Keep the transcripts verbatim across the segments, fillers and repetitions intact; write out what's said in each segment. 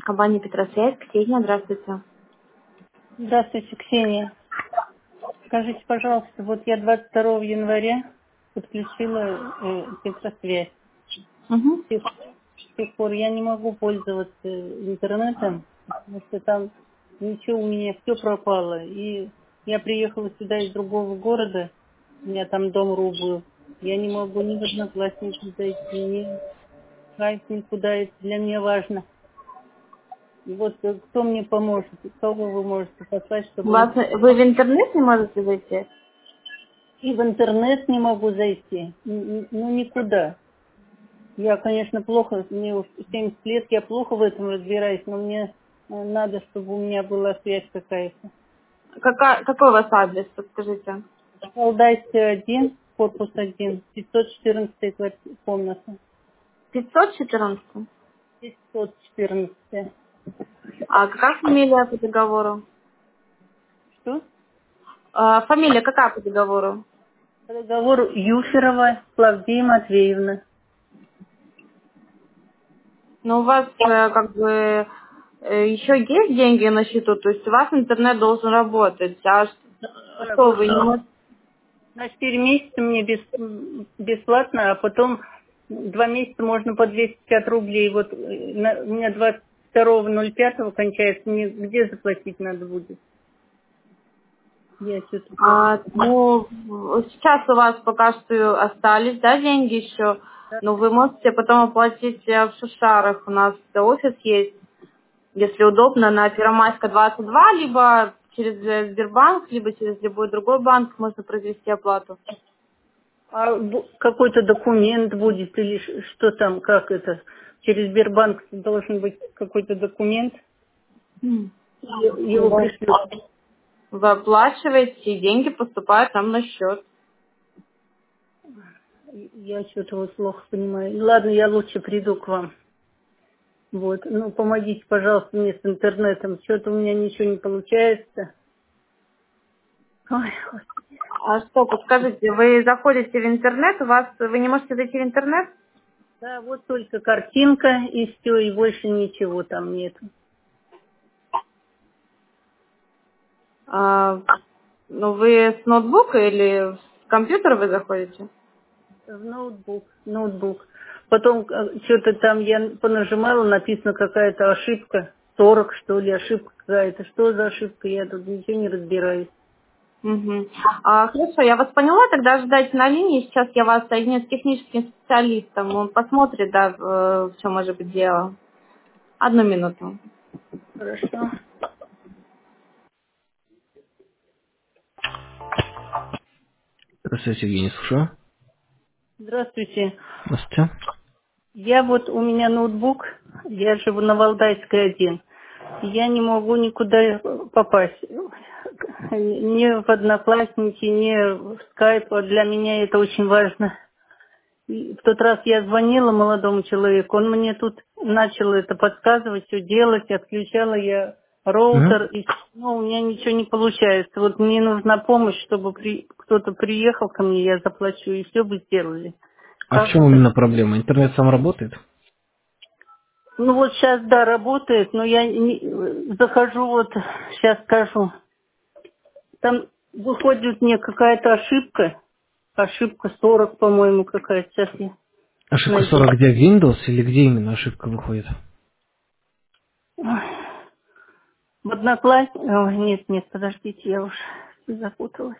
Компания Петросвязь, Ксения, здравствуйте. Здравствуйте, Ксения. Скажите, пожалуйста, вот я двадцать второго января подключила э, Петросвязь. Угу. С тех, с тех пор я не могу пользоваться интернетом, потому что там ничего у меня, все пропало. И я приехала сюда из другого города, у меня там дом рублю. Я не могу ни в Одноклассники зайти, ни в Skype, никуда. Это для меня важно. И вот э, кто мне поможет, кого вы можете послать, У чтобы вас, вот вы в интернет не можете зайти? и в интернет не могу зайти. Н- н- Ну, никуда. Я, конечно, плохо, мне уж семьдесят лет, я плохо в этом разбираюсь, но мне э, надо, чтобы у меня была связь какая-то. Кака- какой у вас адрес, подскажите? Валдайская один, корпус один, пятьсот четырнадцатая кварти- комната. пятьсот четырнадцать. пятьсот четырнадцать. А какая фамилия по договору? Что? А, фамилия какая по договору? По договору Юферова Клавдия Матвеевна. Ну, у вас э, как бы э, еще есть деньги на счету, то есть у вас интернет должен работать. А ш- Да, что вот вы не можете? на четыре месяца мне без, м, бесплатно, а потом два месяца можно по двести пятьдесят рублей. Вот э, на- у меня двадцать второго ноль пятого кончается, мне где заплатить надо будет? Я что-то... А, ну, в- сейчас у вас пока что остались, да, деньги еще, Да, но вы можете потом оплатить э, в Шушарах. У нас офис есть, если удобно, на Первомайска двадцать два, либо через э, Сбербанк, либо через любой другой банк можно произвести оплату. а бу- какой-то документ будет или ш- что там, как это? Через Сбербанк должен быть какой-то документ, М. е- его Вы пришлют. вы оплачиваете, и деньги поступают нам на счет. Я что-то вот плохо понимаю. Ладно, я лучше приду к вам. Вот, ну помогите, пожалуйста, мне с интернетом. Что-то у меня ничего не получается. Ой, Господи. А что, подскажите, вы заходите в интернет, у вас вы не можете зайти в интернет? Да, вот только картинка и все, и больше ничего там нет. А, ну, вы с ноутбука или с компьютера вы заходите? В ноутбук, ноутбук. Потом что-то там я понажимала, написано какая-то ошибка. сорок что ли, ошибка какая-то. Что за ошибка? Я тут ничего не разбираюсь. Мгм. А, хорошо, я вас поняла, тогда ожидайте на линии. Сейчас я вас соединю с техническим специалистом. Он посмотрит, да, в, в чем может быть дело. Одну минуту. Хорошо. Здравствуйте, Евгений, слушаю. Здравствуйте. Здравствуйте. Я вот, у меня ноутбук, я живу на Валдайской один. Я не могу никуда попасть. Ни в Одноклассники, ни в скайп. Для меня это очень важно. И в тот раз я звонила молодому человеку, он мне тут начал это подсказывать, все делать, отключала я роутер, Мгм. и ну, у меня ничего не получается. Вот мне нужна помощь, чтобы при- кто-то приехал ко мне, я заплачу, и все бы сделали. А в Как чем это? именно проблема? Интернет сам работает? Ну вот сейчас, да, работает, но я не- захожу, вот сейчас скажу, там выходит мне какая-то ошибка, ошибка сорок, по-моему, какая-то, сейчас я Ошибка найду. сорок где, в Windows или где именно ошибка выходит? Ой. В Одноклассниках... Ой, нет, нет, подождите, я уж запуталась.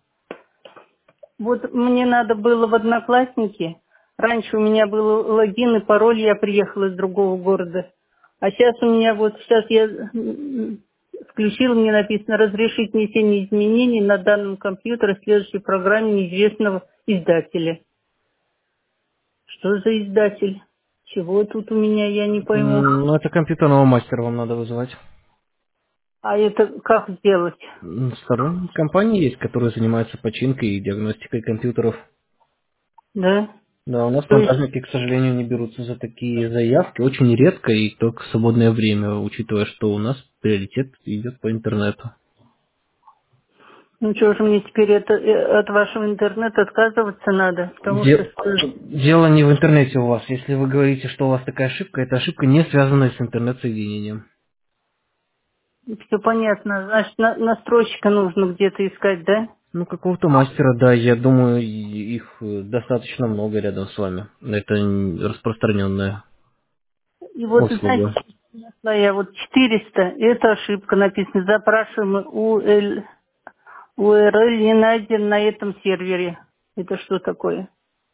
Вот мне надо было в Одноклассники. Раньше у меня был логин и пароль, я приехала из другого города. А сейчас у меня вот, сейчас я м, включила, мне написано, разрешить внесение изменений на данном компьютере в следующей программе неизвестного издателя. Что за издатель? Чего тут у меня, я не пойму. М, Ну, это компьютерного мастера вам надо вызывать. А это как сделать? М, Сторонние компании есть, которые занимаются починкой и диагностикой компьютеров. Да? Да, у нас То есть монтажники, к сожалению, не берутся за такие заявки. Очень редко и только в свободное время, учитывая, что у нас приоритет идет по интернету. Ну что же мне теперь это, э, от вашего интернета отказываться надо, потому что... Де- Дело не в интернете у вас. Если вы говорите, что у вас такая ошибка, это ошибка не связанная с интернет-соединением. Все понятно. Значит, на- настройщика нужно где-то искать, да? Ну, какого-то мастера, да, я думаю, и- их э, достаточно много рядом с вами. Это н- распространенная И вот, знаете, услуга. нашла я вот четыреста, это ошибка написано. Запрашиваем у эл ю ар эл не найден на этом сервере. Это что такое?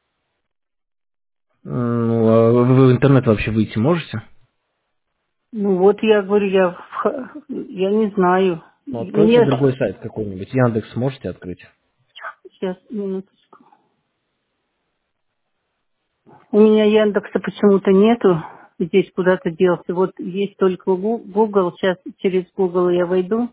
Ну, а вы в интернет вообще выйти можете? Ну вот я говорю, я, в- я не знаю. Ну, откройте Мне другой сайт какой-нибудь. Яндекс можете открыть? сейчас минуточку. У меня Яндекса почему-то нету. Здесь куда-то делся. Вот есть только Гу- Google. Сейчас через Google я войду.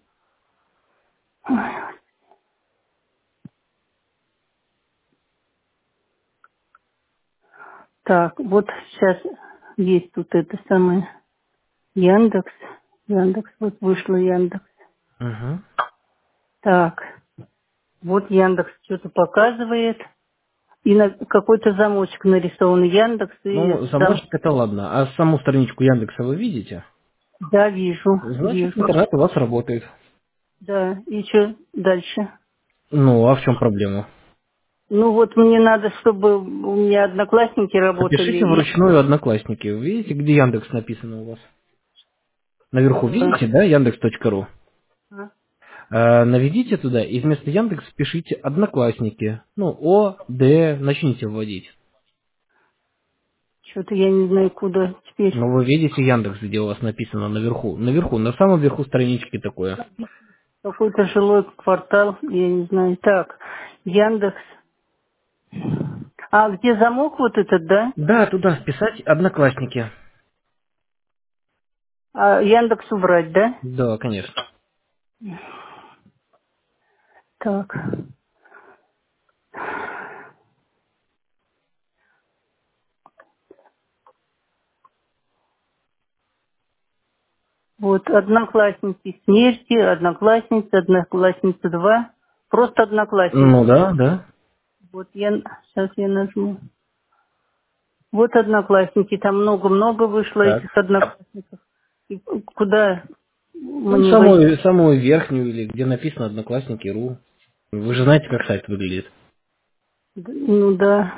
Так, вот сейчас есть тут это самое Яндекс. Яндекс, вот вышло Яндекс. Угу. Так, вот Яндекс что-то показывает. И на какой-то замочек нарисован Яндекс. И Ну, это там, замочек это ладно. А саму страничку Яндекса вы видите? да, вижу, Значит, вижу. интернет у вас работает. Да, и что дальше? Ну, а в чем проблема? Ну вот мне надо, чтобы у меня одноклассники работали. Напишите И... вручную Одноклассники. Вы видите, где Яндекс написано у вас? Наверху видите, да, яндекс точка ру? А, Э, наведите туда и вместо Яндекс пишите Одноклассники. Ну, О, Д, начните вводить. что-то я не знаю, куда теперь. Но вы видите Яндекс, где у вас написано наверху. Наверху, на самом верху странички такое. Какой-то жилой квартал, я не знаю. Так, Яндекс. А где замок вот этот, да? Да, туда вписать Одноклассники. А Яндекс убрать, да? Да, конечно. Так. Вот, одноклассники смерти, одноклассница, одноклассница два. Просто одноклассники. Ну да, да. Вот я, сейчас я нажму. Вот одноклассники, там много-много вышло Так. этих одноклассников. И куда Ну, мне войти? самую, самую верхнюю, или где написано Одноклассники точка ру. Вы же знаете, как сайт выглядит. Д- Ну да,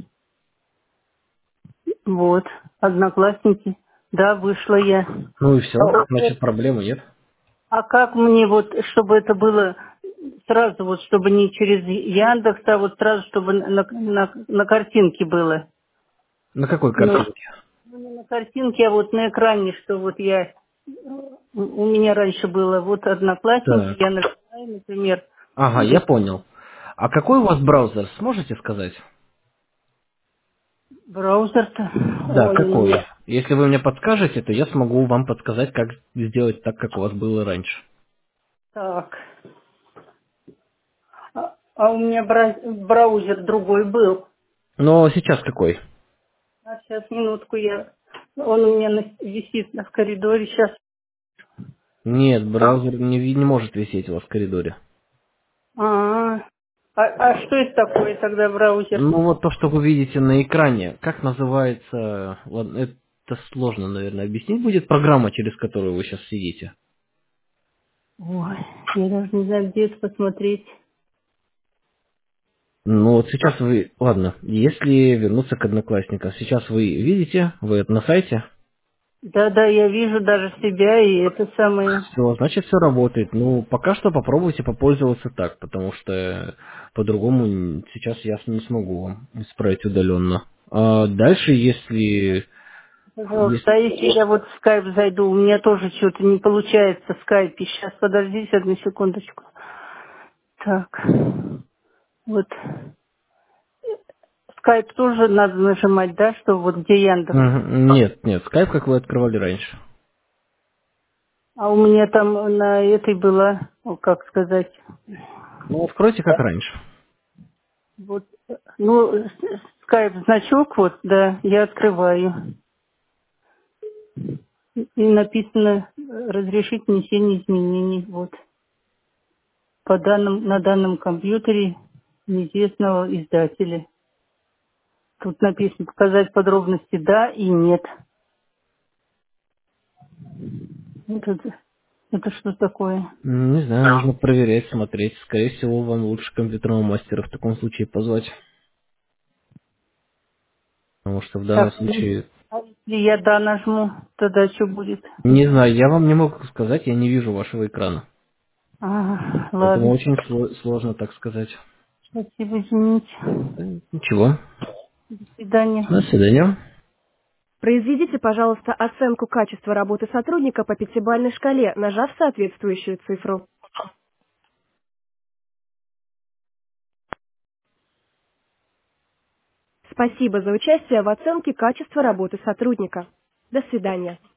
вот, одноклассники. Да, вышла я. Ну и все. А, о- Значит, проблемы нет. а как мне вот, чтобы это было сразу, вот, чтобы не через Яндекс, а вот сразу, чтобы на, на, на картинке было? На какой Ну, картинке? ну, не на картинке, а вот на экране, что вот я, у у меня раньше было вот одноклассники, Так. я нажимаю, например, Ага, я здесь понял. А какой у вас браузер, сможете сказать? браузер-то, Да, ой, у какой? меня, Если вы мне подскажете, то я смогу вам подсказать, как сделать так, как у вас было раньше. так, а, а у меня бра- браузер другой был, Но сейчас какой? а сейчас минутку я, он у меня на- висит на- в коридоре сейчас, Нет, браузер не, ви- не может висеть у вас в коридоре. а, а, а что это такое тогда браузер? Ну вот то, что вы видите на экране, как называется, ладно, это сложно, наверное, объяснить будет, программа, через которую вы сейчас сидите. Ой, я даже не знаю, где это посмотреть. Ну вот сейчас вы, ладно, если вернуться к Одноклассникам, сейчас вы видите, вы на сайте, Да-да, я вижу даже себя, и это самое. все, значит все работает. Ну, пока что попробуйте попользоваться так, потому что по-другому н- сейчас я не смогу вам исправить удаленно. А дальше, если, Пожалуйста, если... а если я вот в скайп зайду, у меня тоже что-то не получается в скайпе. Сейчас, подождите одну секундочку. Так, вот. Скайп тоже надо нажимать, да, что вот где Яндекс. Мгм. Нет, нет, скайп, как вы открывали раньше. А у меня там на этой была, ну, как сказать, Ну, откройте как раньше. вот, ну, скайп значок вот, да, я открываю. И написано э, разрешить внесение изменений, вот. по данным, на данном компьютере неизвестного издателя. Тут написано показать подробности «да» и «нет». Это, это что такое? М, Не знаю, нужно проверять, смотреть. Скорее всего, вам лучше компьютерного мастера в таком случае позвать. Потому что в данном Так, случае... а если я «да» нажму, тогда что будет? Не знаю, я вам не могу сказать, я не вижу вашего экрана. А, Поэтому ладно, очень сло- сложно так сказать. спасибо, извините. Да, ничего. До свидания. До свидания. Произведите, пожалуйста, оценку качества работы сотрудника по пятибалльной шкале, нажав соответствующую цифру. Спасибо за участие в оценке качества работы сотрудника. До свидания.